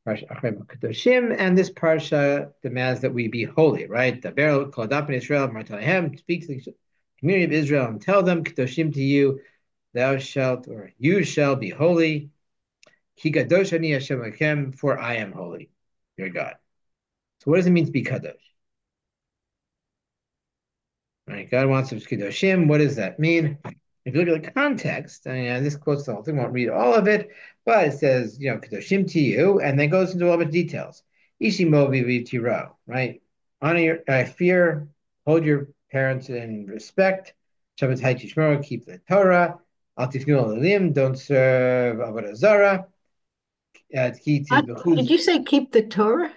Parsha Acharei Kadoshim, and this parsha demands that we be holy, right? The Daber called up in Israel, Martalehem, speak to the community of Israel and tell them, Kadoshim to you, thou shalt, or you shall be holy. Ki kadosh ani Hashem Elokem, for I am holy, your God. So what does it mean to be kadosh? Right? God wants us to kadoshim. What does that mean? If you look at the context, and this quotes the whole thing, won't read all of it, but it says, kadoshim to you, and then goes into a little bit of details. Ishimo viviv tiro, right? Honor your, fear, hold your parents in respect. Shabbat tishmor, keep the Torah. Al tifnu alalim, don't serve avodah zarah. Did you say keep the Torah?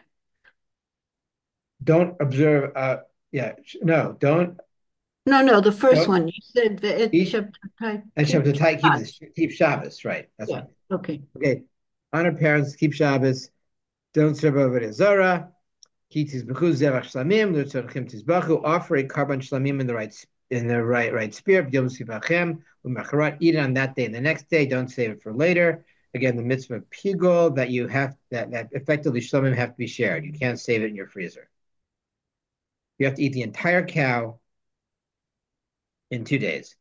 Don't observe. No, No, no, the first don't one. You said the it eat. Shabbatai, And keep Shabbatai Shabbat. keep Shabbos, right? That's what I Yeah. mean. Okay. Okay, honor parents, keep Shabbos, don't serve over Zara. Ki tizbechu zevach shlamim, l'tzorchim tizbechu. Offer a carbon shlamim in the right spirit. Yom sivachem u'macharat. Eat it on that day and the next day. Don't save it for later. Again, the mitzvah of pigol that you have that effectively shlamim have to be shared. You can't save it in your freezer. You have to eat the entire cow in 2 days.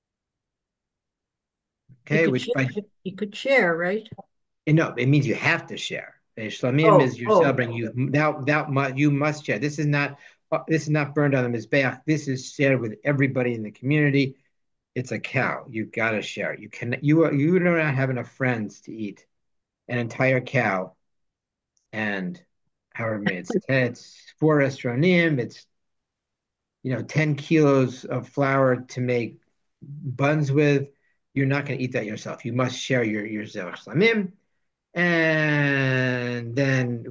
You Okay, could which share, by you could share, right? no, it means you have to share. Shlamim Oh, is you're oh. celebrating. You must share. This is not burned on the mizbeach. This is shared with everybody in the community. It's a cow. You got to share. You do not have enough friends to eat an entire cow, and however many it's 4 estronim. It's 10 kilos of flour to make buns with. You're not going to eat that yourself. You must share your zevach shlamim. And then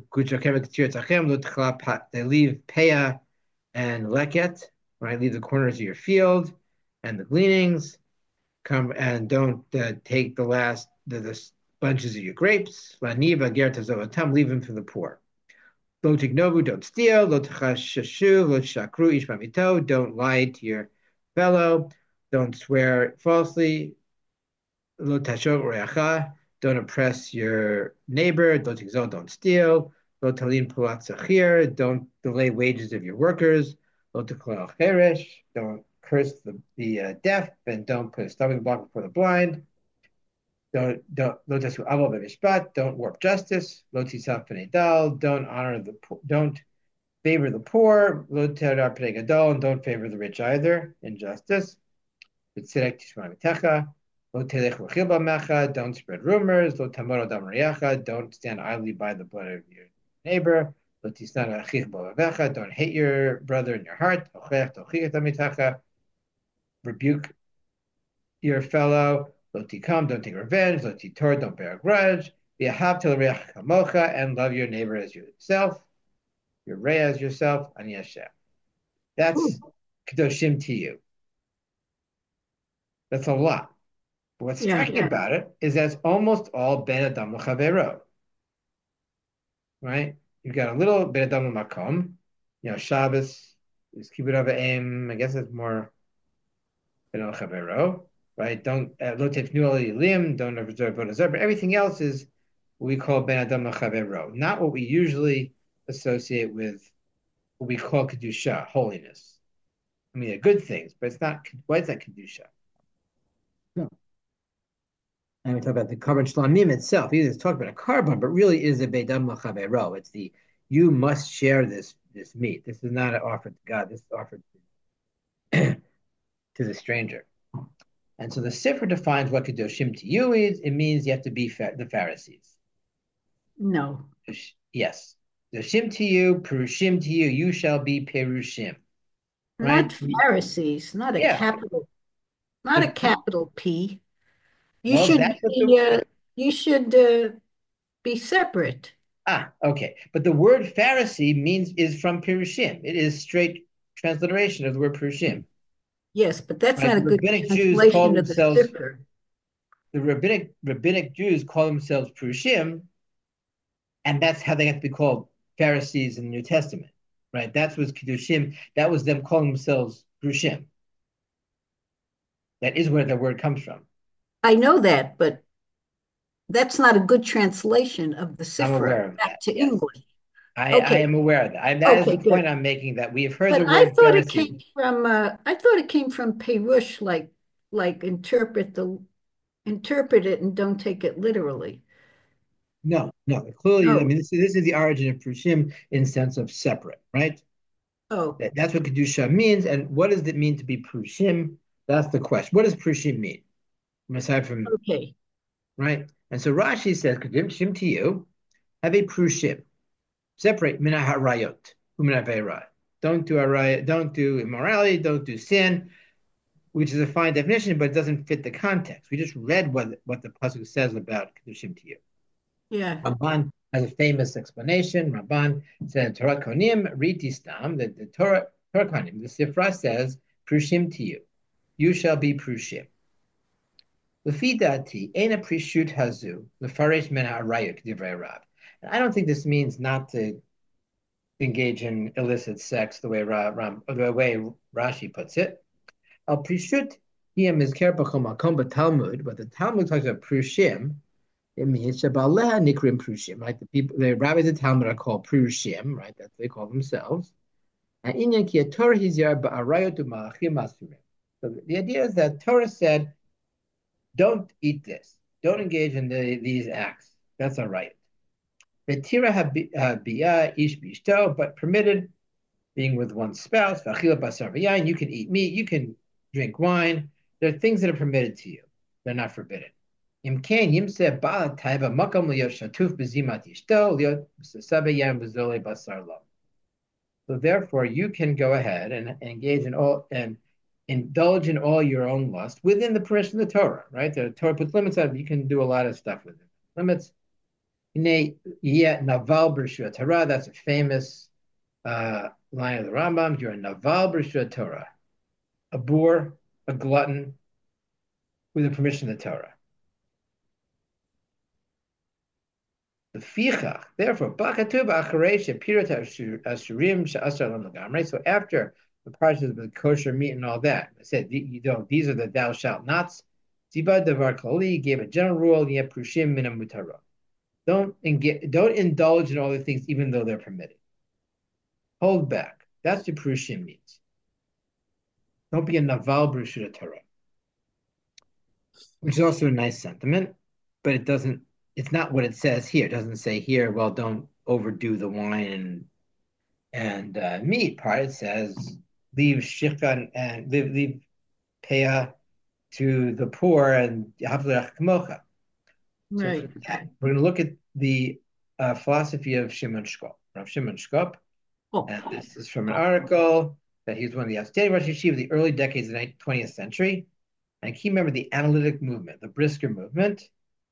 they leave Peah and Leket, right? Leave the corners of your field and the gleanings. Come and don't take the the bunches of your grapes. Laniva gertazovatam, leave them for the poor. Lo tignovu, don't steal. Lo tachashashu, lo shakru ish mamito, don't lie to your fellow. Don't swear falsely. Lo tashok reacha, don't oppress your neighbor. Don't exalt, don't steal. Lo talin pulat sachir, don't delay wages of your workers. Lo teklal cheresh, don't curse the deaf, and don't put a stumbling block before the blind. Lo tasu aval b'mishpat, don't warp justice. Lo tisaf p'nei dal, don't favor the poor. Lo terar p'nei gadol, and don't favor the rich either. Injustice. B'tzedek tishma v'techa. Lo telech l'chil b'mecha, don't spread rumors. Lo tamor adam riyacha, don't stand idly by the blood of your neighbor. Lo tisnan achich b'avavecha, don't hate your brother in your heart. Ochech tochich tamitecha, rebuke your fellow. Lo tikam, don't take revenge. Lo titor, don't bear a grudge. V'yahav tel reach kamocha, and love your neighbor as yourself. Your rei as yourself. Ani Hashem. That's Ooh. kadoshim to you. That's a lot. But what's Yeah. striking about it is that it's almost all ben adam l'chavero, right? You've got a little ben adam l'makom, Shabbos is kibbut av v'em. I guess it's more ben l'chavero, right? Don't lo tefnu al yilim, don't observe avodah zarah, but everything else is what we call ben adam l'chavero, not what we usually associate with what we call kedusha, holiness. I mean, they're good things, but it's not. Why is that kedusha? No. And we talk about the carbon shlamim itself. Either it's talking about a carbon, but really is a bedam lachavero. It's the you must share this meat. This is not an offer to God. This is offered to the stranger. And so the Sifra defines what kedoshim to you is. It means you have to be the Pharisees. No. Yes, kedoshim to you, perushim to you. You shall be perushim. Not Right? Pharisees, Yeah. not a The, capital P. You well, should that's what the be you should be separate. okay. But the word Pharisee is from Pirushim. It is straight transliteration of the word Pirushim. Yes, but that's Right? not a good translation of the Sefer. The rabbinic Jews call themselves Pirushim, and that's how they have to be called Pharisees in the New Testament. Right? That was Kiddushim. That was them calling themselves Pirushim. That is where the word comes from. I know that, but that's not a good translation of the I'm Sifra aware of back that. to Yes, English. I Okay, am aware of that. That is okay, the point good. I'm making. That we have heard But the word Pharisee. I thought it came from Perush, like interpret it and don't take it literally. No, no. Clearly, I Oh, mean, this is the origin of Prushim in sense of separate, right? oh, That's what Kedusha means. And what does it mean to be Prushim? That's the question. What does Prushim mean? Aside from, okay. right? And so Rashi says, Kedusha to you, have a Prushim. Separate mina harayot, umina ve'ra. Don't do arayot, don't do immorality, don't do sin, which is a fine definition, but it doesn't fit the context. We just read what the pasuk says about Kedushim to you. Yeah, Ramban has a famous explanation. Ramban said, Torah Konim, Riti Stam, that the Torah Konim, the Sifra says, Prushim to you. You shall be Prushim. Lefidati, Ena Prishut Hazu, Lefaresh Men Arayuk, Divrei Rab. And I don't think this means not to engage in illicit sex the way Rashi puts it. Al Prishut, Hiyam is Kerpachom Makom Talmud, but the Talmud talks about Prushim. It means Shabaleha Nikrim Prushim, right? The rabbis of Talmud are called Prushim, right? That's what they call themselves. And Inyan Ki Torah Hizir Ba'arayotu Malachim Asurim. So the idea is that Torah said, don't eat this, don't engage in these acts. That's all right. Betira Habiyah Ish Bishto, but permitted being with one's spouse. V'achila basar v'yayin, you can eat meat, you can drink wine. There are things that are permitted to you. They're not forbidden. Imkain yimse ba'al taiva makam liyot shatuf b'zimat ishto liyot b'sasabe yam b'zole basar lo. So therefore, you can go ahead and engage in all and indulge in all your own lust within the permission of the Torah, right? The Torah puts limits on it. You can do a lot of stuff with it. Limits. Naval B'Rishut Torah. That's a famous line of the Rambam. You're a Naval B'Rishut Torah, a boor, a glutton, with the permission of the Torah. The fichach, therefore, bakatu b'acharei shepirat ashurim she'asar lam lagamrei. So after the parshas with kosher meat and all that, I said, these are the thou shalt nots. Ziba devar klali gave a general rule, yet prushim min mutara. Don't indulge in all the things, even though they're permitted. Hold back. That's what prushim means. Don't be a naval b'rishut Torah, which is also a nice sentiment, but it doesn't. It's not what it says here. It doesn't say here, well, don't overdo the wine and meat part. It says leave shikhan and leave peah to the poor and havlech kamocha. So for right. that, we're going to look at the philosophy of Shimon Shkop. Rav Shimon Shkop, Oh, and this is from an article that he was one of the outstanding Rosh Yeshiva of the early decades of the 20th century. And a key member of the analytic movement, the Brisker movement,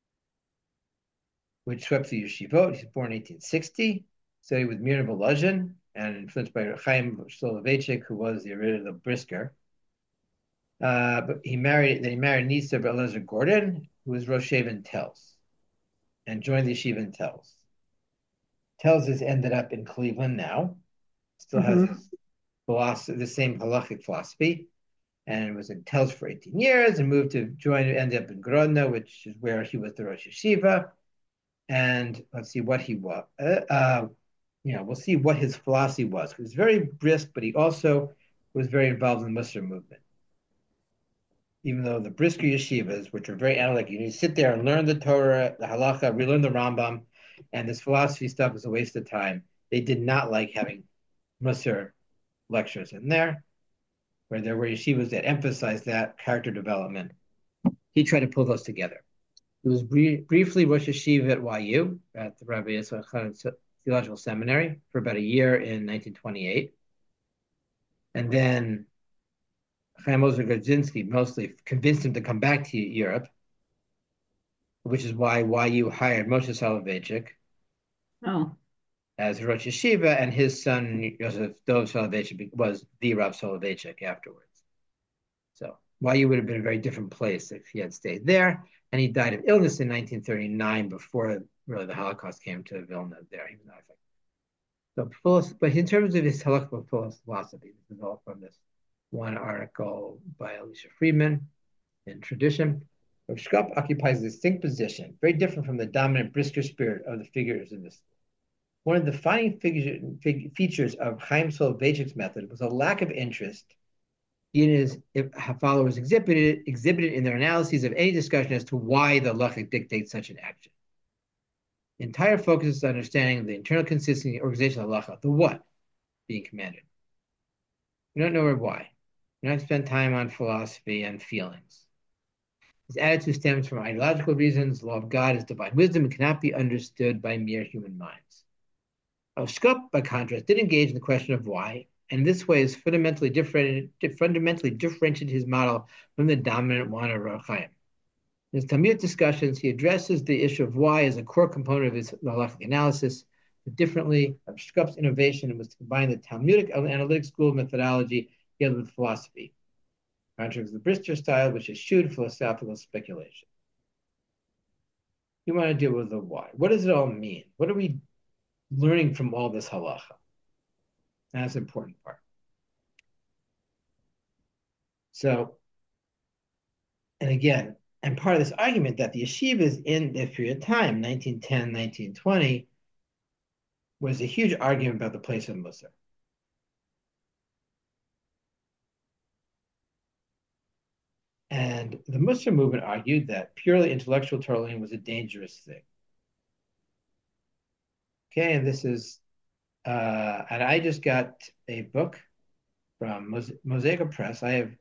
which swept the yeshivot. He was born in 1860, studied with Mir Volozhin, and influenced by Chaim Soloveitchik, who was the original Brisker. But he married Nisa Eliezer Gordon, who was Rosh Yeshiva Telz, and joined the yeshiva in Telz. Telz has ended up in Cleveland now, still has hmm, his philosophy, the same halachic philosophy, and was in Telz for 18 years and moved to ended up in Grodno, which is where he was the Rosh Yeshiva. And let's see what he was. We'll see what his philosophy was. He was very brisk, but he also was very involved in the Muslim movement. Even though the brisker yeshivas, which are very analytic, you need to sit there and learn the Torah, the halacha, relearn the Rambam, and this philosophy stuff is a waste of time. They did not like having Musar lectures in there, where there were yeshivas that emphasized that character development. He tried to pull those together. He was briefly Rosh Yeshiva at YU, at the Rabbi Yitzchak Theological Seminary, for about a year in 1928. And then Chaim Ozer Grodzinski mostly convinced him to come back to Europe, which is why YU hired Moshe Soloveitchik oh, as Rosh Yeshiva, and his son, Yosef Dov Soloveitchik, was the Rav Soloveitchik afterwards. So YU would have been a very different place if he had stayed there. And he died of illness in 1939 before really the Holocaust came to Vilna there. He was not affected. So, but in terms of his halakhic philosophy, this is all from this one article by Alicia Friedman in Tradition. Rav Shkup occupies a distinct position, very different from the dominant, brisker spirit of the figures in this. One of the defining features of Chaim Soloveitchik's method was a lack of interest he and his followers exhibited in their analyses of any discussion as to why the halacha dictates such an action. The entire focus is understanding the internal consistency and organization of halacha, the what being commanded. We don't know why. We don't spend time on philosophy and feelings. His attitude stems from ideological reasons. The law of God is divine wisdom and cannot be understood by mere human minds. Shkup, by contrast, did engage in the question of why, and in this way has fundamentally differentiated his model from the dominant one of Rav Chaim. In his Talmudic discussions, he addresses the issue of why as a core component of his halachic analysis. But differently, Rav Shkup's innovation was to combine the Talmudic analytic school of methodology together with philosophy, contrary to the Brister style, which eschewed philosophical speculation. You want to deal with the why. What does it all mean? What are we learning from all this halacha? That's an important part. So, and again, and part of this argument that the yeshivas in this period of time, 1910, 1920, was a huge argument about the place of Musar. And the Musar movement argued that purely intellectual Torah learning was a dangerous thing. Okay, and this is, and I just got a book from Mosaic Press. I have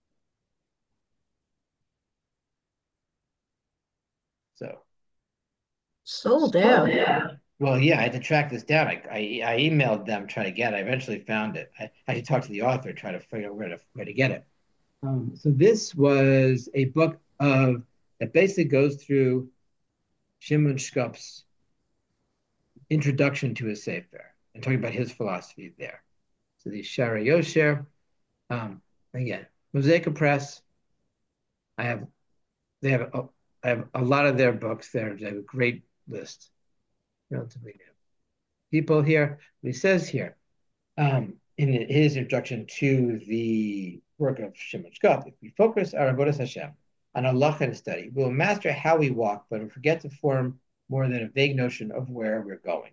Sold out. Well, yeah, I had to track this down. I emailed them trying to get it. I eventually found it. I had to talk to the author, try to figure out where to get it. So this was a book that basically goes through Shimon Shkup's introduction to his Sefer and talking about his philosophy there. So the Shara Yosher, again, Mosaic Press. I have a lot of their books there. They have a great list, relatively new people here. He says here, in his introduction to the work of Shimon Shkup, if we focus our avodas Hashem on halacha and study, we'll master how we walk, but we'll forget to form more than a vague notion of where we're going.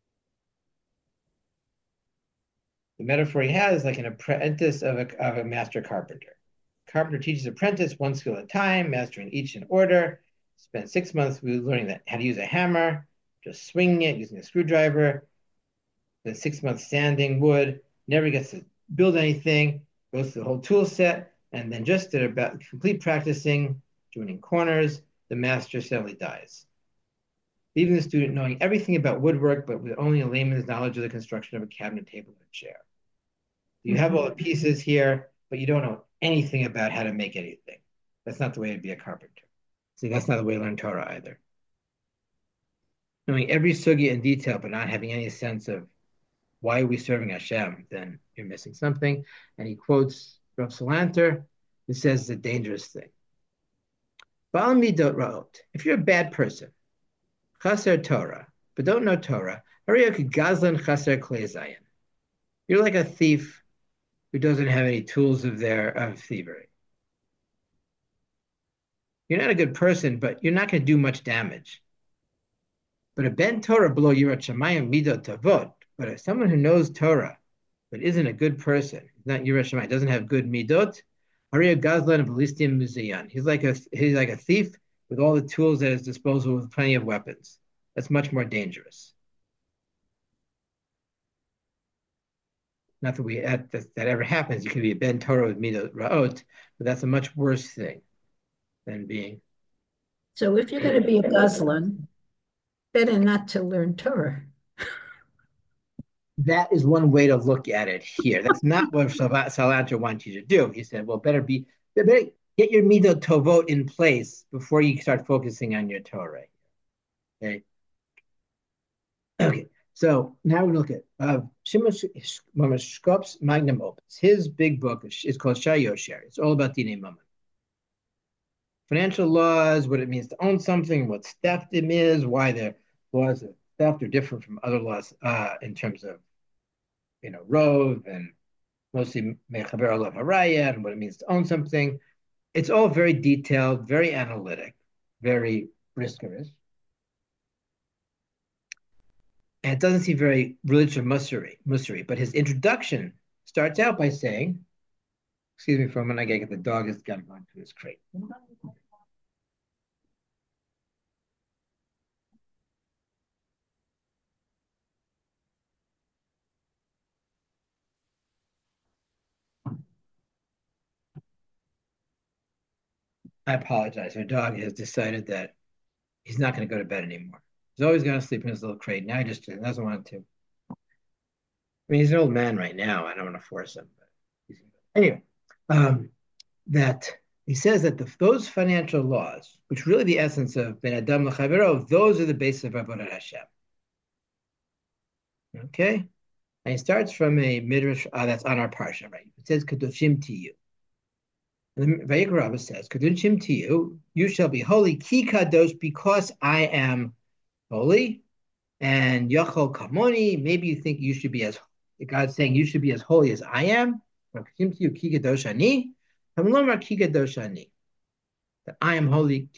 The metaphor he has is like an apprentice of a master carpenter. Carpenter teaches apprentice one skill at a time, mastering each in order. Spends 6 months learning how to use a hammer, just swinging it, using a screwdriver. Then 6 months sanding wood, never gets to build anything, goes through the whole tool set, and then just at about complete practicing, joining corners, the master suddenly dies, leaving the student knowing everything about woodwork, but with only a layman's knowledge of the construction of a cabinet, table, and chair. You have all the pieces here, but you don't know anything about how to make anything. That's not the way to be a carpenter. See, that's not the way to learn Torah either. Knowing every sugya in detail, but not having any sense of why are we serving Hashem, then you're missing something. And he quotes Rav Salanter, who says it's a dangerous thing. If you're a bad person, chaser Torah, but don't know Torah, gazlan chaser klei. You're like a thief who doesn't have any tools of thievery. You're not a good person, but you're not going to do much damage. But a ben Torah below yirat shamayim midot tavot, but as someone who knows Torah but isn't a good person, not yirat shamayim, doesn't have good midot, Ariya Gazlan of Balistim Muzayan. He's like a thief with all the tools at his disposal with plenty of weapons. That's much more dangerous. Not that that ever happens. You can be a ben Torah with midot ra'ot, but that's a much worse thing than being. So if you're going to be a Gazlan, better not to learn Torah. That is one way to look at it here. That's not what Salanter wants you to do. He said, well, better get your midot tovot in place before you start focusing on your Torah. Okay. Okay. So now we look at Shimon Shkup's magnum opus. His big book is called Shara Yosher. It's all about Dinei Mammon. Financial laws, what it means to own something, what theft is, why the laws of theft are different from other laws in terms of, rove and mostly mechaber alav haraya and what it means to own something. It's all very detailed, very analytic, very riskerous. And it doesn't seem very religious or mussary, but his introduction starts out by saying, excuse me for a minute, I gotta get the dog has got gone to his crate. I apologize. Our dog has decided that he's not going to go to bed anymore. He's always going to sleep in his little crate. Now he just doesn't want to. I mean, he's an old man right now. I don't want to force him. But anyway, um, that he says that those financial laws, which really the essence of Ben Adam L'Chavero, those are the basis of Avodat Hashem. Okay? And he starts from a midrash that's on our parsha, right? It says, Kadoshim to you. And the Vayikra Rabbah says, Kadoshim to you, you shall be holy, ki kadosh, because I am holy. And Yachol Kamoni, maybe you think you should be as God's saying you should be as holy as I am. That I am holy.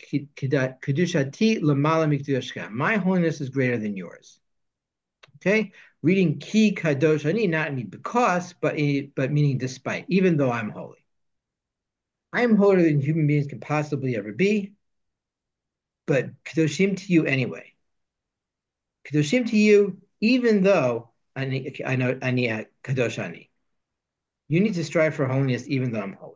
My holiness is greater than yours. Okay, reading ki kadoshani, not mean because, but meaning despite, even though I'm holy. I am holier than human beings can possibly ever be, but kadoshim to you anyway. Kadoshim to you, even though I know I need kadoshani. You need to strive for holiness, even though I'm holy.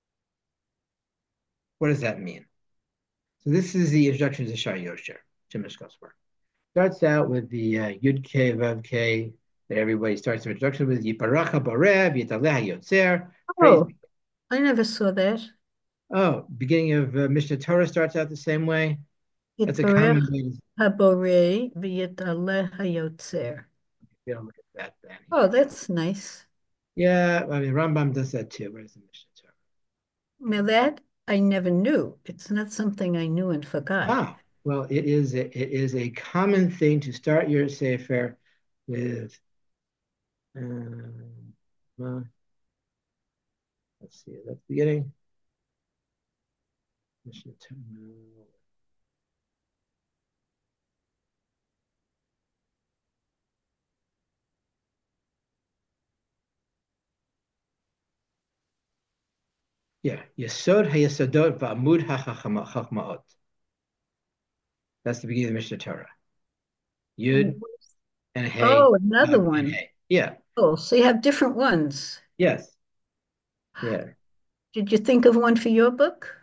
What does that mean? So this is the introduction to Shar Yosher, Jim Mishkov's work. Starts out with the Yud K Vav K that everybody starts the introduction with Yiparacha Barev Yitaleha Yotzer. Oh, I never saw that. Oh, beginning of Mishnah Torah starts out the same way. That's a Yitbarech common way to haborei v'yitaleh hayotzer. look at that then. Oh, that's nice. Yeah, I mean Rambam does that too. Where's the Mishnah Torah? Now that I never knew. It's not something I knew and forgot. Ah, well, it is a common thing to start your sefer with. Well, let's see. That's the beginning. Mishnah Torah. Yeah, Yesod HaYesodot Va'amud HaChachmaot. That's the beginning of the Mishnah Torah. Yud and Hey. Oh, another one. Hey. Yeah. Oh, so you have different ones. Yes. Yeah. Did you think of one for your book?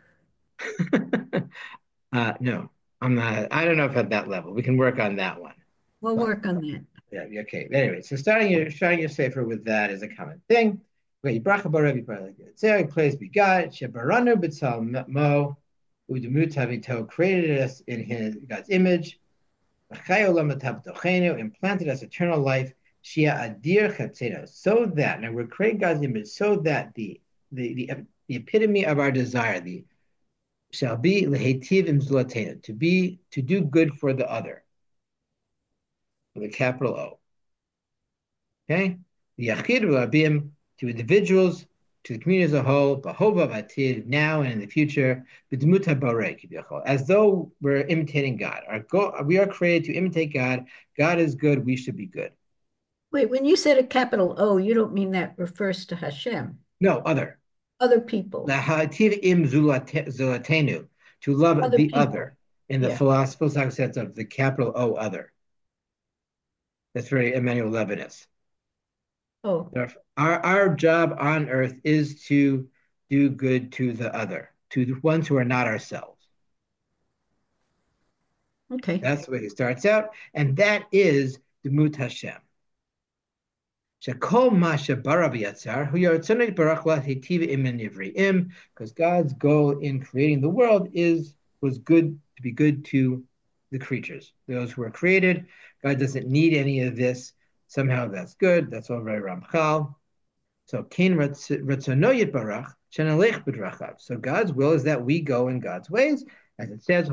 No, I'm not. I don't know if at that level. We can work on that one. We'll But work on that. yeah, okay. Anyway, so starting your sefer with that is a common thing. Wait, bracha barav yipar Sarah plays be God. Shebaranu b'tzal mo udemut havito created us in His God's image. Implanted us eternal life. Shia adir chatzena. So that now we're creating God's image, so that the epitome of our desire, the shall be lehetiv im to do good for the other, with a capital O. Okay? The Yachid Rabim to individuals, to the community as a whole, Bahova Batid, now and in the future, as though we're imitating God. We are created to imitate God. God is good, we should be good. Wait, when you said a capital O, you don't mean that refers to Hashem. No, other. Other people. To love Other the people. other in the Yeah. philosophical sense of the capital O other. That's very Emmanuel Levinas. Oh, Our job on earth is to do good to the other, to the ones who are not ourselves. okay. That's the way he starts out, and that is Demut Hashem. Because God's goal in creating the world was good to be good to the creatures, those who are created. God doesn't need any of this. Somehow that's good. That's all very Ramchal. So So God's will is that we go in God's ways, as it says, so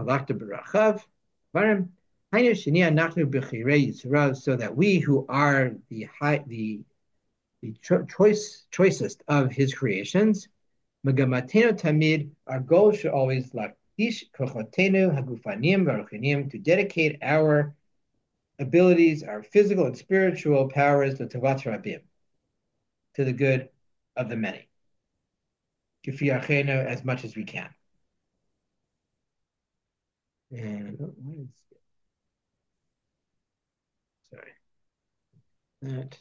that we who are the choicest of His creations, Megamatenu tamid, our goal should always lakdish kochotenu hagufanim v'ruchanim, to dedicate our abilities, our physical and spiritual powers to Tavat Rabim, to the good of the many. Kifi as much as we can. And sorry, that.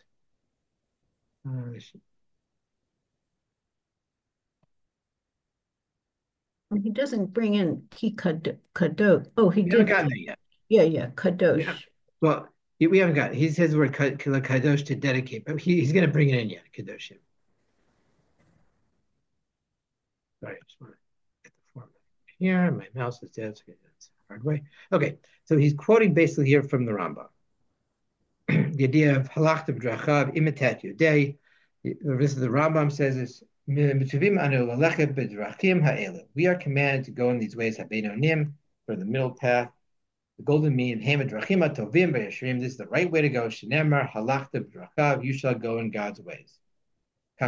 He doesn't bring in kadosh. Oh, he We haven't did. gotten there yet. Yeah, Yeah. kadosh. Well, we haven't got it. He says the word kadosh to dedicate, but he's going to bring it in yet. Kadoshim. Sorry, I just want to get the format here. My mouse is dead, so that's a hard way. Okay, so he's quoting basically here from the Rambam. The idea of halach b'drachav imitat yodei. This is the Rambam says is we are commanded to go in these ways, habenonim, for the middle path, the golden mean, tovim. This is the right way to go. Shenemar halachta b'drachav. You shall go in God's ways. So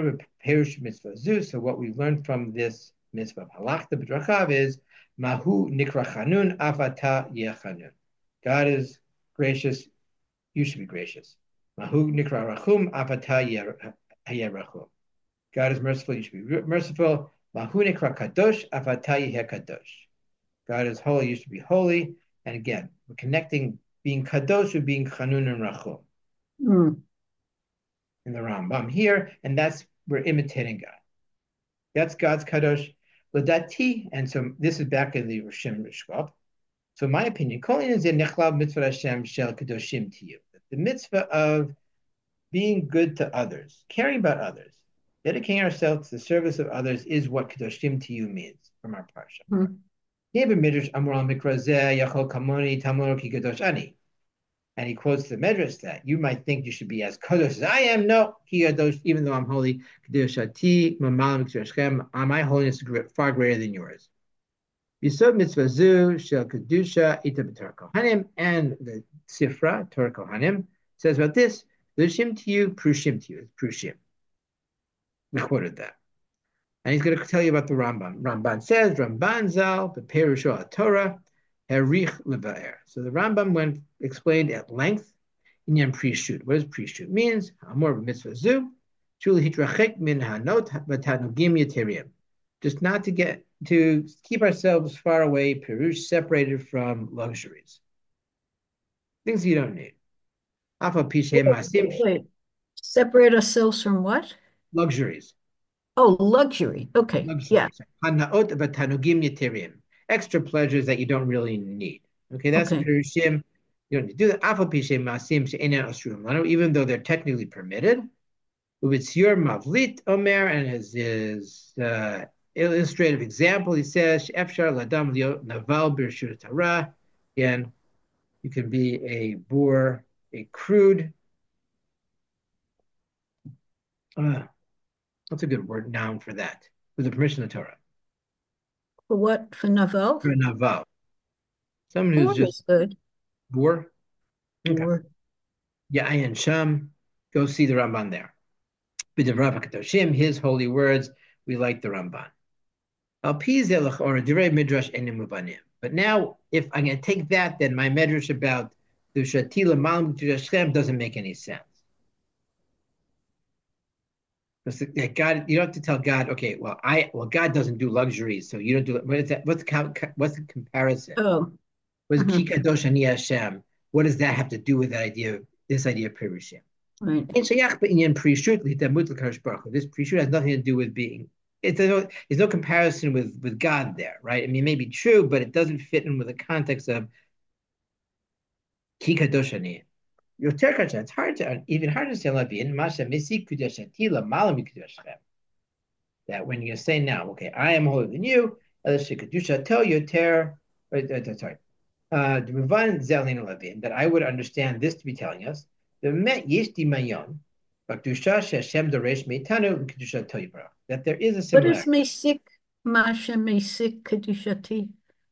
what we learned from this mitzvah of halachta b'drachav is mahu nikra chanun afata yechanun. God is gracious. You should be gracious. Mahu nikra rachum afata yerachum. God is merciful. You should be merciful. Mahu nikra kadosh afata kadosh. God is holy. You should be holy. And again, we're connecting being kadosh with being chanun and rachum. In the Rambam here, and that's we're imitating God. That's God's kadosh ladati, and so this is back in the Rishim Rishkop. So, in my opinion, mitzvah Hashem shel kadoshim to you. The mitzvah of being good to others, caring about others, dedicating ourselves to the service of others is what kadoshim to you means from our parsha. And he quotes the Medrash that you might think you should be as kadosh as I am. No, even though I'm holy, my holiness is far greater than yours. Yisod mitzvah zu shel kedusha ita b'Torah Kohanim, and the Sifra Torah Kohanim says about this: "Lushim to you, prushim to you." It's prushim. We quoted that, and he's going to tell you about the Rambam. Ramban says, "Ramban zal beperusho Torah herich levaer." So the Rambam explained at length inyan prishut. What does prishut means? Amor b'mitzvah zu shuli hitrachek min hanot v'tanugim yiterim. Just not to keep ourselves far away, perush, separated from luxuries, things you don't need. Wait, separate ourselves from what? Luxuries. Oh, luxury. Okay, yeah. Extra pleasures that you don't really need. Okay, that's perushim. You don't need to do that. Even though they're technically permitted. It's your mavlit omer, and his illustrative example, he says, "Efshar ladam naval b'reshut Torah." Again, you can be a boor, a crude. What's a good noun for that? With the permission of the Torah. For what? For naval? For a naval. Someone who's just good. Boor. Okay. Yeah, Ayin Sham. Go see the Ramban there. B'devrav HaKadoshim, his holy words. We like the Ramban. But now, if I'm going to take that, then my medrash about the Shatila Malam Hashem doesn't make any sense. Because God, you don't have to tell God, okay, well, God doesn't do luxuries, so you don't do. What is that? What's the comparison? Oh, what's Kikadosh Ani Hashem? What does that have to do with that idea? This idea of Pirushim? Right. This prishut has nothing to do with being. There's no comparison with God there, right? I mean, it may be true, but it doesn't fit in with the context of ki kadosh ani. It's even harder to say that when you say now, okay, I am holy than you, sorry, that I would understand this to be telling us that there is a similarity. What is mesik, masha mesik kedushati?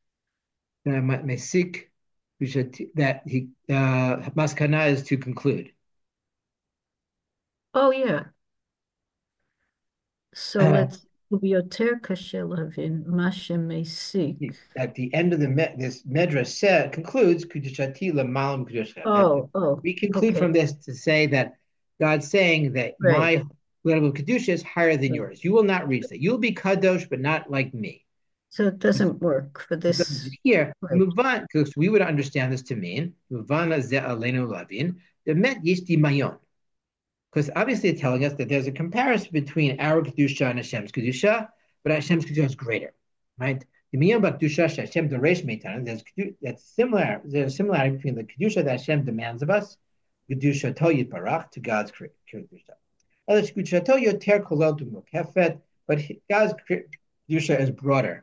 Mesik, that he maskana is to conclude. Oh yeah. So let's ויותר קשה להבין מה שמסיק. At the end of this medrash said concludes Kudushati Lamalam Kudusha. That Oh, we conclude okay, from this to say that God's saying that right. my level of Kedusha is higher than Right. yours. You will not reach that. You'll be Kadosh, but not like me. So it doesn't work for So this. here, Right. move on, because we would understand this to mean Muvana Ze Alenu Lavin, the Met Yishti Mayon. Because obviously it's telling us that there's a comparison between our Kedusha and Hashem's Kedusha, but Hashem's Kedusha is greater, right? The Miyam Kedusha Hashem Doresh Meitan, that's similar. There's a similarity between the Kedusha that Hashem demands of us, Kedusha Toyid Barach, to God's Kedusha. Other Kedusha Toyid Ter Kolel to Mukefet, but God's Kedusha is broader.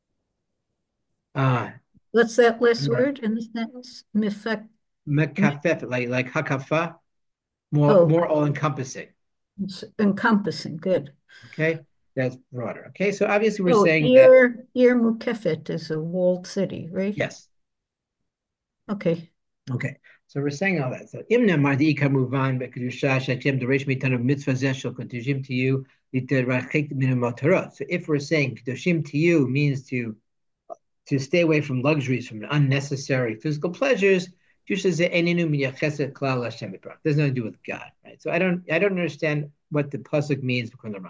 Uh, What's that last word in the sentence? Mifek. Mekafef, like Hakafa, more Oh, more all encompassing. it's encompassing. Good. Okay, that's broader. Okay, so obviously we're Oh, saying that Ir Mukefet is a walled city, right? yes. Okay. Okay, so we're saying all that. So imna mardi kamuvan bekedusha shachem deresh mitan of mitzvah zeshel kedushim to you literachik min motorot. So if we're saying kedushim to you means to stay away from luxuries, from unnecessary physical pleasures, there's nothing to do with God, right? So I don't understand what the pasuk means for the Ram.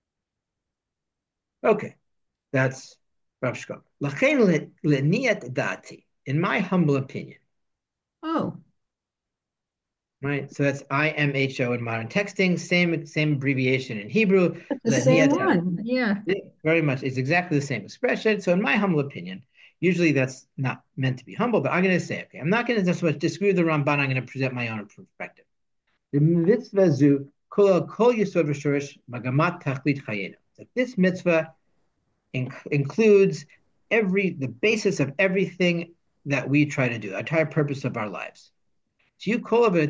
Okay, that's Rav Shkomer. Lachein le'niyat dati, in my humble opinion, Oh, right? So that's IMHO in modern texting, same abbreviation in Hebrew. that's the same Le'niyat, one. Yeah. very much, it's exactly the same expression. So in my humble opinion, usually that's not meant to be humble, but I'm going to say, okay, I'm not going to so much disagree with the Ramban. I'm going to present my own perspective. The mitzvah zu kol yisod v'shorish magamat tachlit chayenu. That this mitzvah includes the basis of everything that we try to do, the entire purpose of our lives. That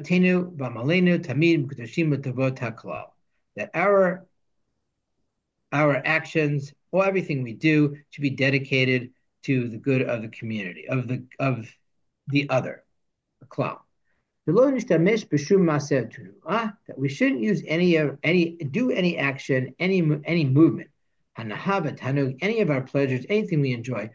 our actions or everything we do should be dedicated to the good of the community, of the other, the klal. That we shouldn't use any action, any movement, any of our pleasures, anything we enjoy.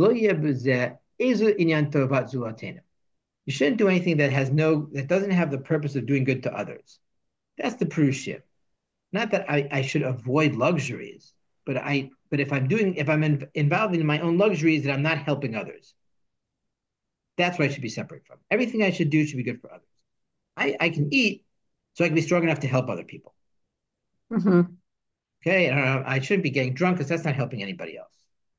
You shouldn't do anything that doesn't have the purpose of doing good to others. That's the Perushim. Not that I should avoid luxuries, but if I'm involved in my own luxuries, that I'm not helping others. That's what I should be separate from. Everything I should do should be good for others. I can eat so I can be strong enough to help other people. Hmm. Okay, I shouldn't be getting drunk because that's not helping anybody else,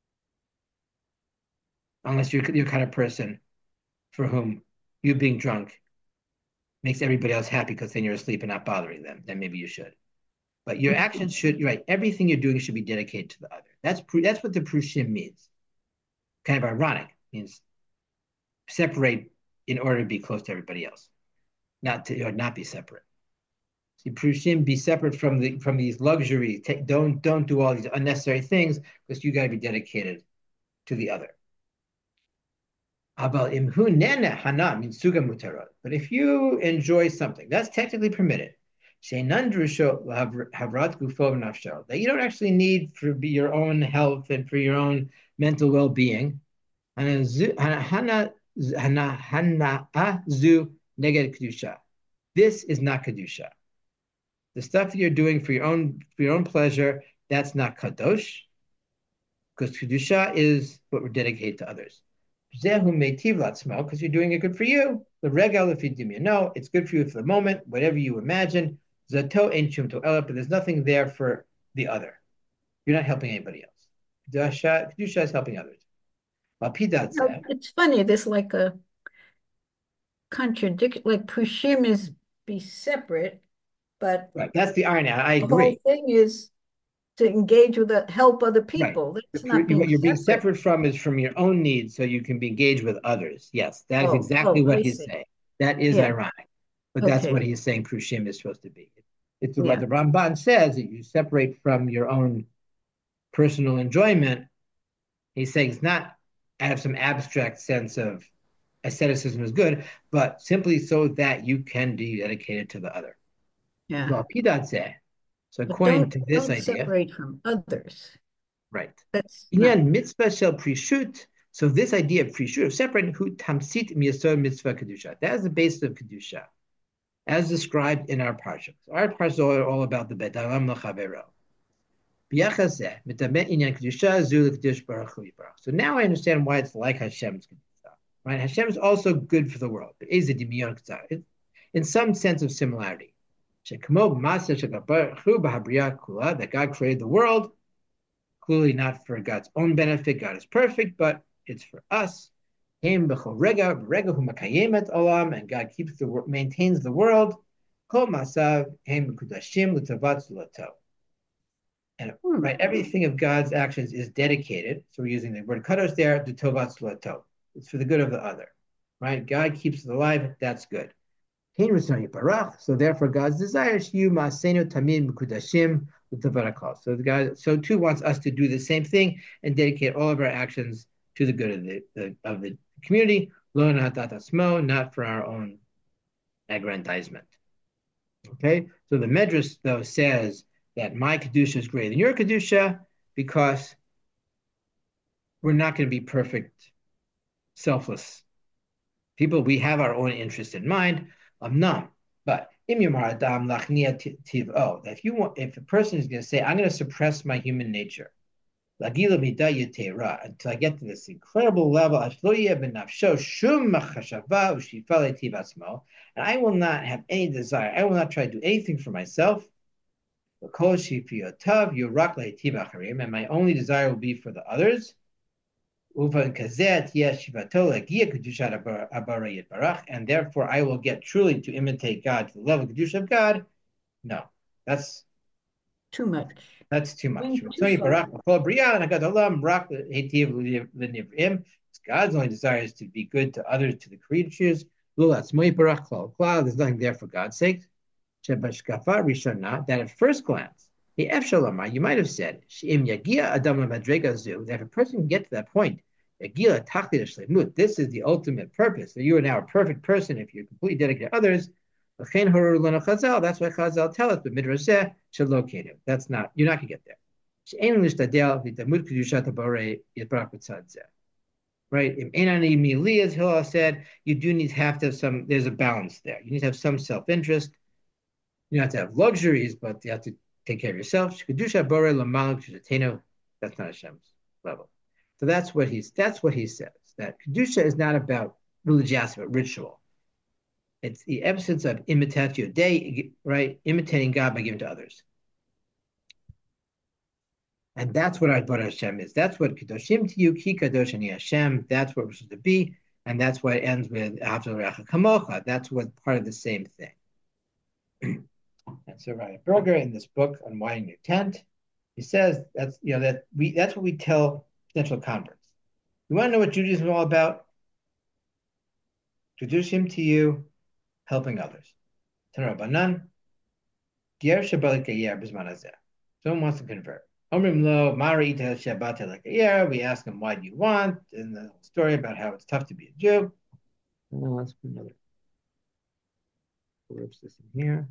unless you're the kind of person for whom you being drunk makes everybody else happy because then you're asleep and not bothering them. Then maybe you should. But your actions should, you're right. Everything you're doing should be dedicated to the other. That's what the prushim means. Kind of ironic. It means separate in order to be close to everybody else, not be separate. See, prushim, be separate from these luxuries. Don't do all these unnecessary things because you got to be dedicated to the other. But if you enjoy something, that's technically permitted. That you don't actually need for your own health and for your own mental well-being. This is not kedusha. The stuff that you're doing for your own pleasure, that's not kadosh, because kedusha is what we're dedicated to others. Because you're doing it good for you. The regal if you know, it's good for you for the moment, whatever you imagine. Zato ain't chum to ela, but there's nothing there for the other. You're not helping anybody else. Kedusha is helping others. It's funny. There's like a contradiction. Like Pushim is be separate, but Right, that's the irony. I the whole agree. thing is to engage with help other Right. people. That's not What being you're being separate. separate from is from your own needs, so you can be engaged with others. Yes, that is exactly Oh, what I he's see. saying. That is Yeah. ironic, but that's what Okay. he's saying. Prushim is supposed to be. It's what Yeah. the Ramban says that you separate from your own personal enjoyment. He's saying it's not out of some abstract sense of asceticism is good, but simply so that you can be dedicated to the other. Yeah. Well, Pidat said. So But according to this don't idea, separate from others. right? That's not Inyan mitzvah shel prishut. So this idea of prishut, of separating who tamsit miyasod mitzvah kedusha, that is the basis of kedusha, as described in our parshas. Our parshas are all about the bedalam lachavero. So now I understand why it's like Hashem's kedusha. Right? Hashem is also good for the world. But is it in some sense of similarity? That God created the world, clearly not for God's own benefit. God is perfect, but it's for us. And God keeps maintains the world. And right, everything of God's actions is dedicated. So we're using the word kadosh there, the tovat slato. It's for the good of the other. Right? God keeps it alive, that's good. So therefore, God's desire is you masenu tamim mukudashim. So too wants us to do the same thing and dedicate all of our actions to the good of the community, not for our own aggrandizement. Okay, so the Medrash though says that my kedusha is greater than your kedusha because we're not going to be perfect, selfless people. We have our own interest in mind. None, but if if a person is going to say, I'm going to suppress my human nature until I get to this incredible level, and I will not have any desire. I will not try to do anything for myself. And my only desire will be for the others. And therefore I will get truly to imitate God to the level of Kedusha of God. No, that's too much. That's too much. God's only desire is to be good to others, to the creatures. There's nothing there for God's sake. That at first glance, you might have said, that if a person can get to that point, this is the ultimate purpose. That you are now a perfect person if you're completely dedicated to others. That's why Chazal tell us, but Midrash should locate him. That's not, you're not going to get there. Right? As Hillel said, you do need to have some, there's a balance there. You need to have some self-interest. You have to have luxuries, but you have to take care of yourself. That's not Hashem's level. So that's what he says. That Kedusha is not about religiosity, but ritual. It's the absence of imitatio Dei, right? Imitating God by giving to others. And that's what Avodat Hashem is. That's what Kedoshim to you, Ki Kadosh Ani Hashem. That's what we're supposed to be. And that's what it ends with Ahavta L'Reacha Kamocha. That's what part of the same thing. And so Raya Berger in this book on Widening Your Tent, he says that's what we tell potential converts. You want to know what Judaism is all about? Kedoshim to you, helping others. Someone wants to convert. We ask him, why do you want? And the story about how it's tough to be a Jew. Let's put another. Rips this in here.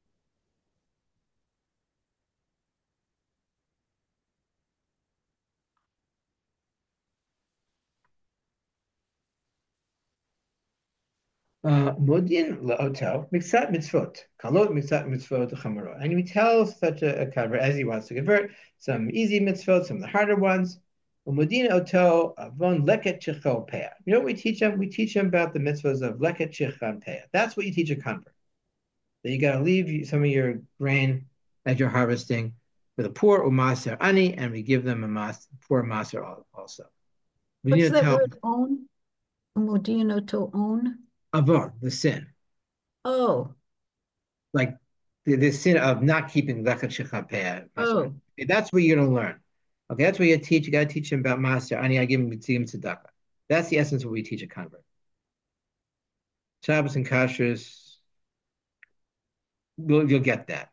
Modin la'oto mitzat mitzvot, kalot mitzat mitzvot chamorot. And we tell such a convert as he wants to convert some easy mitzvot, some of the harder ones. Modin oto avon leket chicho peah. You know what we teach them? We teach them about the mitzvahs of leket chicho peah. That's what you teach a convert. That you got to leave some of your grain as you're harvesting for the poor, umaser ani, and we give them a poor maser also. What's that word own? Modin oto own? Avon, the sin. Oh. Like the sin of not keeping lechat shechapeah. Oh. That's what you're going to learn. Okay, that's what you teach. You got to teach him about master. Ani, I give him tzedakah. That's the essence of what we teach a convert. Shabbos and kashrus, you'll get that.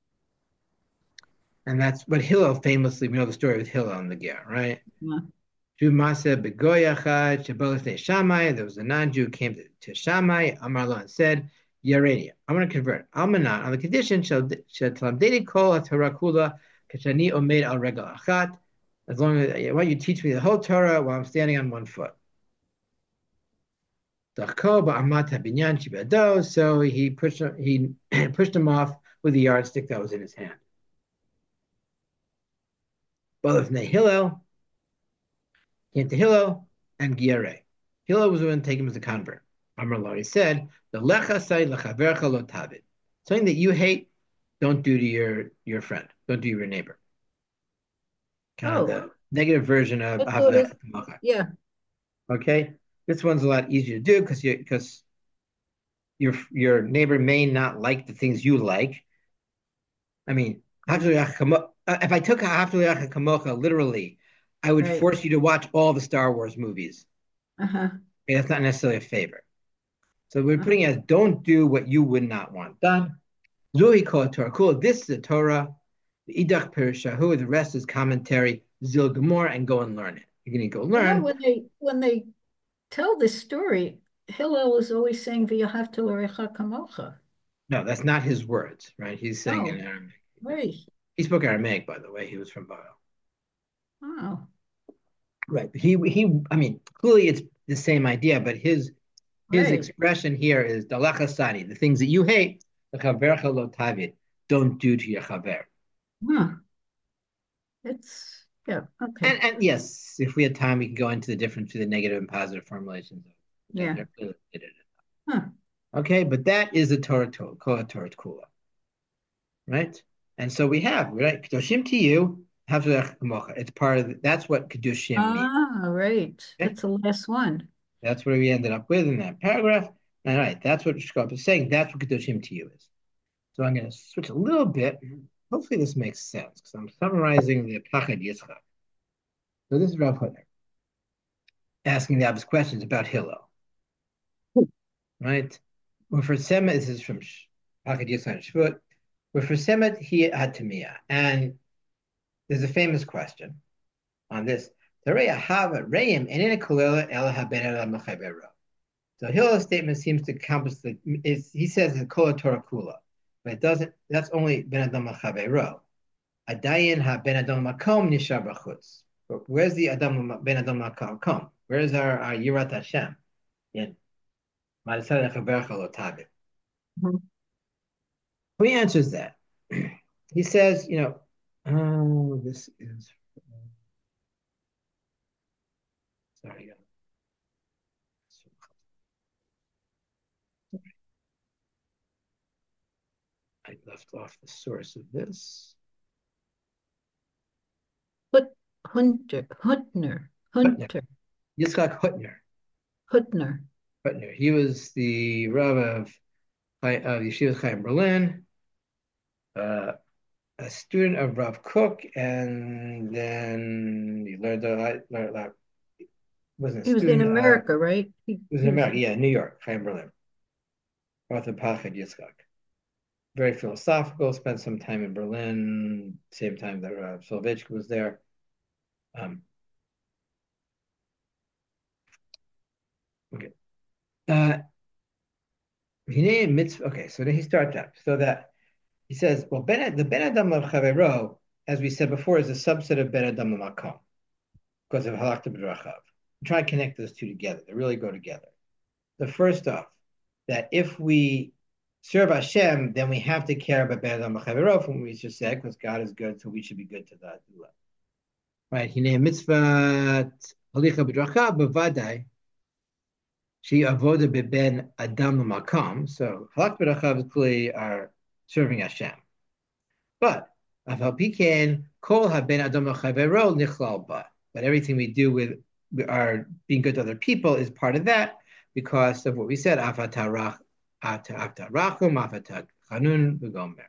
And that's what Hillel famously, we know the story with Hillel and the Ger, right? Yeah. There was a non-Jew who came to Shammai, Amarlo, and said, Yarania. I'm going to convert. Almanat on the condition Shatalamdeni Kol Torah Kula Kashani Omed Al Regal Achat. As long as why don't you teach me the whole Torah while I'm standing on one foot. So he pushed him off with the yardstick that was in his hand. Well, if Hillel came to Hillel and Giare. Hillel was going to take him as a convert. Amar he said, "The lecha say lechavercha lo tavid." Something that you hate, don't do to your friend. Don't do to your neighbor. Kind of Oh, the negative version of I thought it, Havlecha Kamocha. yeah, Okay, this one's a lot easier to do because your neighbor may not like the things you like. I mean, if I took Havlecha Kamocha literally, I would right. force you to watch all the Star Wars movies. Uh-huh. Okay, that's not necessarily a favor. So we're putting Uh-huh. it as don't do what you would not want done. Zui kol Torah. Cool. This is the Torah. The Idach Perishahu. The rest is commentary. Zil Gemor and go and learn it. You're going to go You know, learn. when they tell this story, Hillel is always saying "V'yahavta l'recha kamocha." No, that's not his words, right? He's saying in Oh, Aramaic. right. He spoke Aramaic, by the way. He was from Baal. Oh, Right. I mean, clearly it's the same idea, but his right. expression here is dalachasani, the things that you hate, the chavercha lo tavid, don't do to your chaver. Huh. It's yeah. Okay. And yes, if we had time, we can go into the difference between the negative and positive formulations, which I Yeah. never really did it. Huh. Okay, but that is a Torah Torah Kula, right? And so we have right Kedoshim to you, Havzulech Kamocha. It's part of that's what Kedoshim means. Ah, right. Okay, That's the last one. that's what we ended up with in that paragraph. All right, that's what Shkop is saying. That's what Kedoshim to you is. So I'm going to switch a little bit. Hopefully, this makes sense because I'm summarizing the Pachad Yitzchak. So this is Rav Hutner asking the obvious questions about Hillel. Right? Well, for Semet, this is from Pachad Yitzchak Shvut. Well, for Semet, he had Tamia. And there's a famous question on this. So Hillel's statement seems to encompass he says the Kol Torah Kula, but it doesn't, that's only Ben Adam Machavero. Adayin ha Ben Adam Makom Nishar B'chutz. But where's the Adam Ben Adam Makom? Where's our Yirat Hashem? In Ma'aseh Lechaverecha Lo Tavit. Mhm. Who answers that? He says, oh, this is, sorry, I left off the source of this. Hut, Hunter, Huntner, Hutner, Hunter, Yitzchak Hutner. Hutner. Hutner. He was the Rav of Yeshiva Chaim Berlin, uh, a student of Rav Kook, and then he wasn't a He was in student of, America, right? he was in He was America, yeah, New York, Chaim Berlin, author Pachad Yitzchak. Very philosophical, spent some time in Berlin, same time that Soloveitchik was there. Um, okay. Okay, so then he starts up. So that he says, well, the Ben Adam of Chavero, as we said before, is a subset of Ben Adam of Makom because of Halakha B'drachav. Try to connect those two together. They really go together. The first off, that if we serve Hashem, then we have to care about Ben Adam of Chavero, from what we just said, because God is good, so we should be good to the Adullah. Right? Hine mitzvah Halicha B'drachav b'vadai. She avoda beben Adam Makam. So Halak B'Rachav clearly are serving Hashem. But Aval Piken Kol Haben Adam Chavero Nichlal Ba. But everything we do with our being good to other people is part of that because of what we said. Afatarach Afatarachum Afatar Chanun V'Gomer.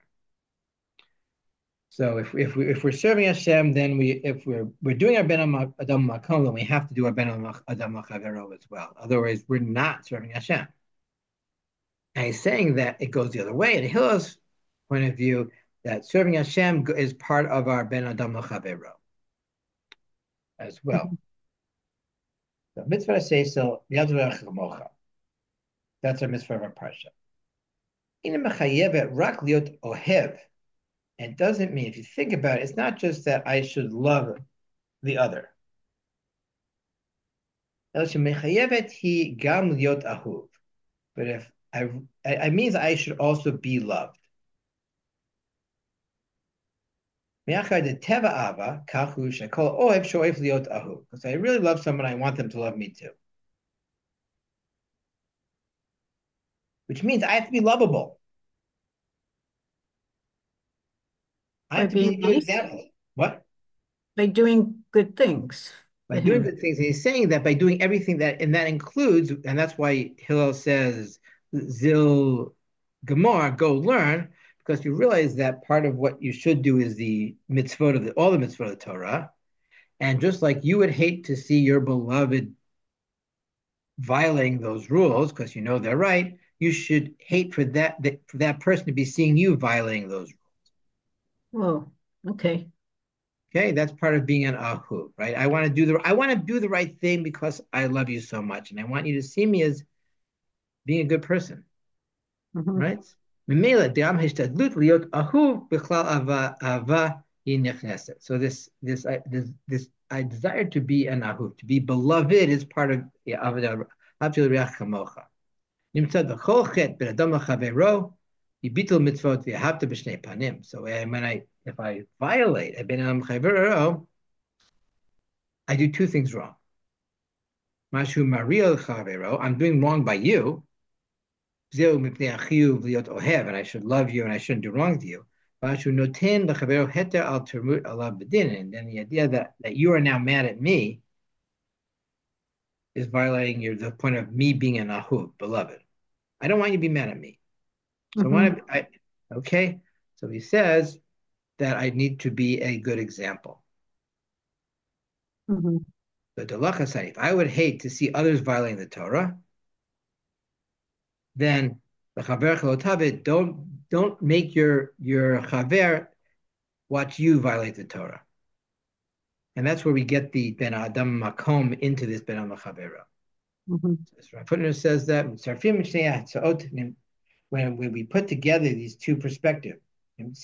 So if we're serving Hashem, then if we're doing our Ben Adam Makom, then we have to do our Ben Adam Chavero as well. Otherwise, we're not serving Hashem. And he's saying that it goes the other way. In Hillel's point of view, that serving Hashem is part of our Ben Adam Chavero as well. Mhm. The mitzvah says so. That's our mitzvah of our parsha. Ina mechayevet rak liot ohev. And it doesn't mean, if you think about it, it's not just that I should love the other. El shemechayevet hi gam liot ahuv. But if I means I should also be loved. Because I really love someone, I want them to love me too. Which means I have to be lovable. I By have to be a being good nice, example. What? by doing good things By for doing him. good things. And he's saying that by doing everything that, and that includes, and that's why Hillel says, Zil Gemar, go learn, because you realize that part of what you should do is the mitzvot of all the mitzvot of the Torah. And just like you would hate to see your beloved violating those rules because you know they're right, you should hate for that person to be seeing you violating those rules. Oh, okay. Okay, that's part of being an ahu, right? I want to do the right thing because I love you so much, and I want you to see me as being a good person, Hmm. right? ממילא גם השתדלות להיות אהוב בכלל אהבה היא נכנסת. So this I desire to be an ahu, to be beloved is part of אהבת לרעך כמוך. נמצא בכל חטא בין אדם לחברו, ביטול מצוות ואהבת בשני פנים. So if I violate בין אדם לחברו, I do two things wrong. משהו מריע לחברו, I'm doing wrong by you, זהו מפני החיוב להיות אוהב, and I should love you and I shouldn't do wrong to you. משהו נותן לחברו היתר על תרמות עליו בדין, and then the idea that you are now mad at me is violating the point of me being an ahub, beloved. I don't want you to be mad at me. So Hmm. okay. So he says that I need to be a good example. Hmm. The Dalacha said, if I would hate to see others violating the Torah, then the Chaver Chalotavit, don't make your Chaver watch you violate the Torah. And that's where we get the Ben Adam Makom into this Ben Adam Chavera. Hmm. So Footnote says that when we put together these two perspectives, that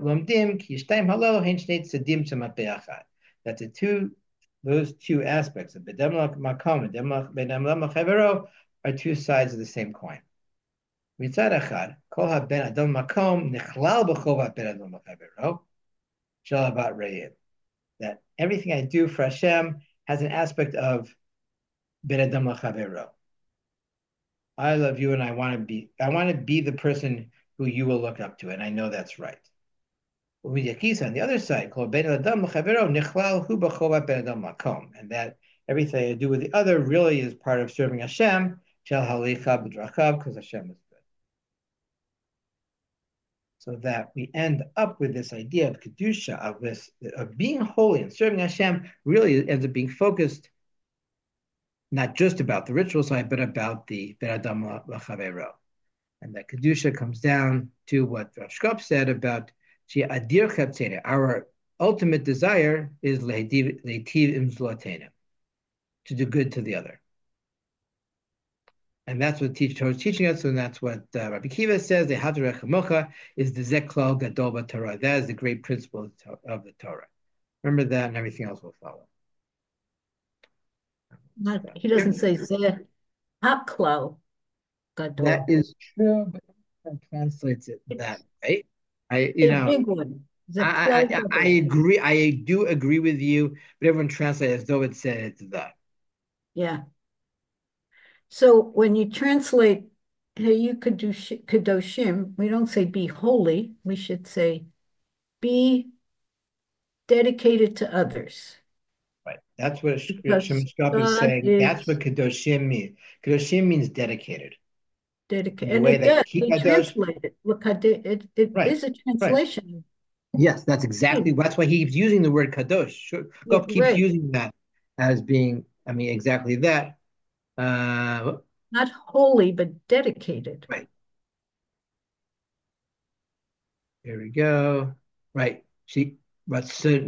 those two aspects of Bedem Makom and Bedem Chavero are two sides of the same coin. מצד אחד, כל הבן אדם מקום נכלל בחובת בן אדם לחברו, של אהבת רעיהם. That everything I do for Hashem has an aspect of ben adam lachavero. I love you and I want to be the person who you will look up to, and I know that's right. On the other side, and that everything I do with the other really is part of serving Hashem, because Hashem is good. So that we end up with this idea of kedusha, of being holy and serving Hashem, really ends up being focused not just about the ritual side, but about the Ben Adam L'Chavero. And that Kedusha comes down to what Rav Shkop said about Adir Chetzeinu. Our ultimate desire is Leitiv Im Zlatenu, to do good to the other. And that's what Torah is teaching us, and that's what Rabbi Kiva says, the Hadarech Mocha is the Zeklal Gadol Torah. That is the great principle of the Torah. Remember that, and everything else will follow. He doesn't say Zeh Haklal That Gadol. is true, but that translates it that It's way. a big one. Zeklal I Gadol. agree. I do agree with you, but everyone translates as though it said it's that. Yeah. So when you translate, hey, you could do Kadoshim, we don't say be holy. We should say be dedicated to others. Right. That's what Because Shemashkop is God saying. That's is what Kadoshim means. Kadoshim means dedicated. dedicated. In the And way it that does. Ki They Kadosh, translate it. Look, it right, is a right. translation. Yes, that's exactly. Right. That's why he keeps using the word Kadosh. Yeah, Shkop keeps right. using that as being, I mean, exactly that. Not holy, but dedicated. Right. Here we go. Right. That's the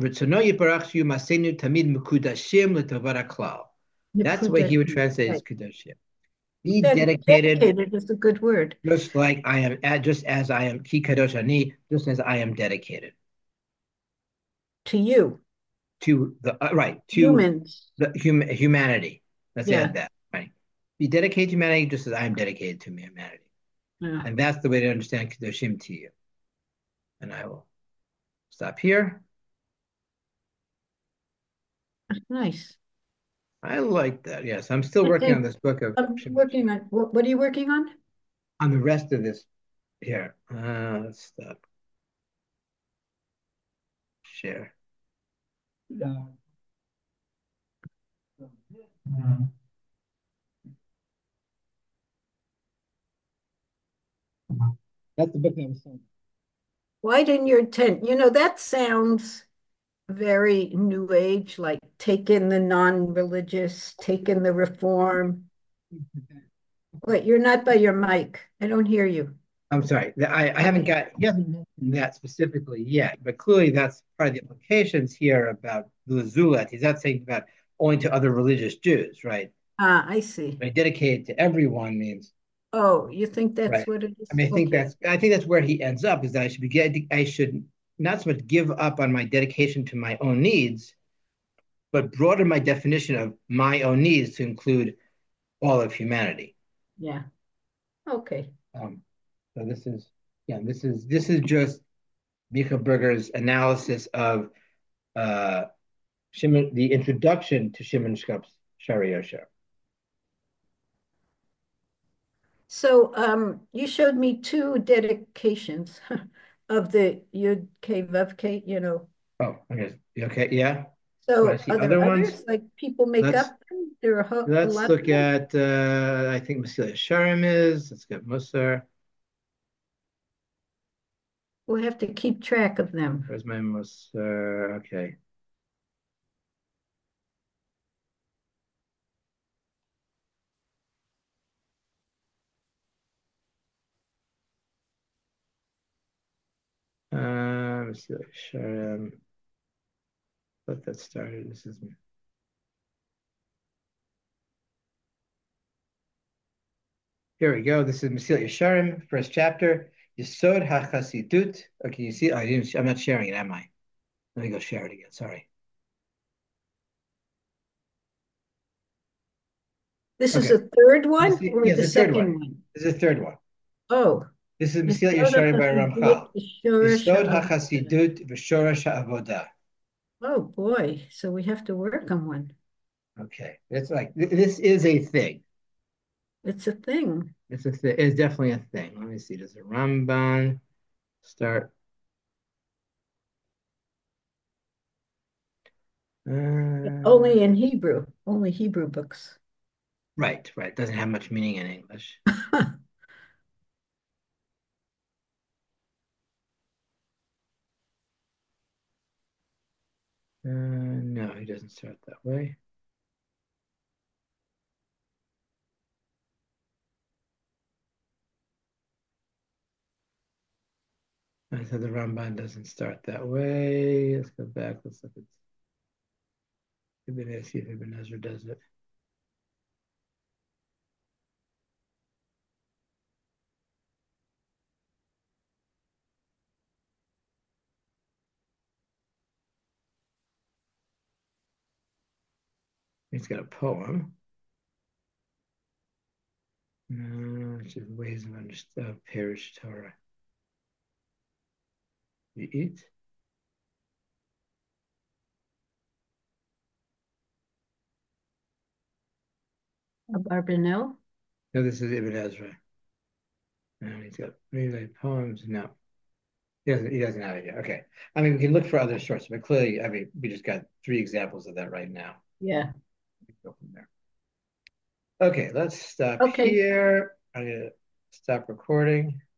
way he would translate his Nekudash. Kedoshim. Be That dedicated, dedicated is a good word. just like I am, just as I am ki kadosh ani, just as I am dedicated To you, to the right to humans. the humanity. Let's Yeah. add that. Right. Be dedicated to humanity, just as I am dedicated to humanity, Yeah. and that's the way to understand kadoshim to you. And I will stop here. Nice. I like that. Yes, I'm still working on Okay. this book of I'm Shimon working on what are you working on? on the rest of this here. Let's stop share. That's the book that was sold. Why didn't you attend? That sounds very new age, like take in the non-religious, take in the reform. Wait, you're not by your mic. I don't hear you. I'm sorry. I haven't Okay. got, he hasn't mentioned that specifically yet, but clearly that's part of the implications here about the Zulat. He's not saying about only to other religious Jews, right? Ah, I see. But dedicated to everyone means, Oh, you think that's right. what it I is? mean, Okay. I think that's where he ends up is that I should not so much give up on my dedication to my own needs, but broaden my definition of my own needs to include all of humanity. Yeah. Okay. Um, so this is, yeah, this is just Michael Berger's analysis of uh, Shimon, the introduction to Shimon Shkop's Shari Yosher. So, you showed me two dedications of the Yud K Vav K, Oh, okay. Okay, yeah. Want So to see are there other ones? others? Like people make Let's up them? There are a let's lot of look them. at I think Masilia Sharim is. Let's get Musar. We'll have to keep track of them. Where's my Musar? Okay. Masilia Sharim. Let that started. This is here we go. This is Masilia Sharim, first chapter. Yisod HaChasidut. Okay, you see, I'm not sharing it, am I? Let me go share it again. Sorry. This is Okay. a third one or Yes, the the third one. second one? This is the third one. Oh, This is Mesilat Yesod Yesharim by HaChasidut, Ramchal. Shoresh Yisod HaAvodah. HaChasidut v'Shorash HaAvodah. Oh boy, so we have to work on one. Okay, it's like this is a thing. It's a thing. It's a thing. It's definitely a thing. Let me see. Does the Ramban start? Only Uh, in Hebrew, only Hebrew books. right, right. Doesn't have much meaning in English. No, he doesn't start that way. I said the Ramban doesn't start that way. Let's go back. Let's look at Ibn see if Ibn Ezra does it. He's got a poem. Which is ways of understand Parish Torah. You eat. Barbanel? No, this is Ibn Ezra. And he's got maybe poems. No, he doesn't have it yet. Okay. I mean, we can look for other sources, but clearly, I mean, we just got three examples of that right now. Yeah. We can go from there. Okay, let's stop Okay. here. I'm gonna stop recording.